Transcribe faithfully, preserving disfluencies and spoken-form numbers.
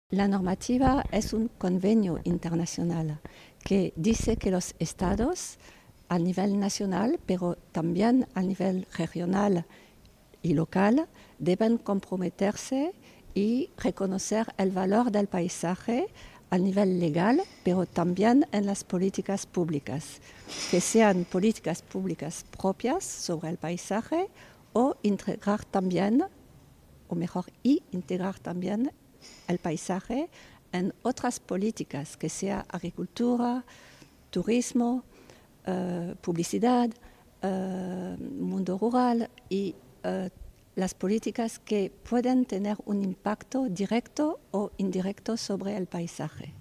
La normativa es un convenio internacional que dice que los estados a nivel nacional, pero también a nivel regional y local, deben comprometerse y reconocer el valor del paisaje a nivel legal, pero también en las políticas públicas, que sean políticas públicas propias sobre el paisaje o integrar también, o mejor, y integrar también el paisaje en otras políticas, que sea agricultura, turismo, eh, publicidad, eh, mundo rural y eh, las políticas que pueden tener un impacto directo o indirecto sobre el paisaje.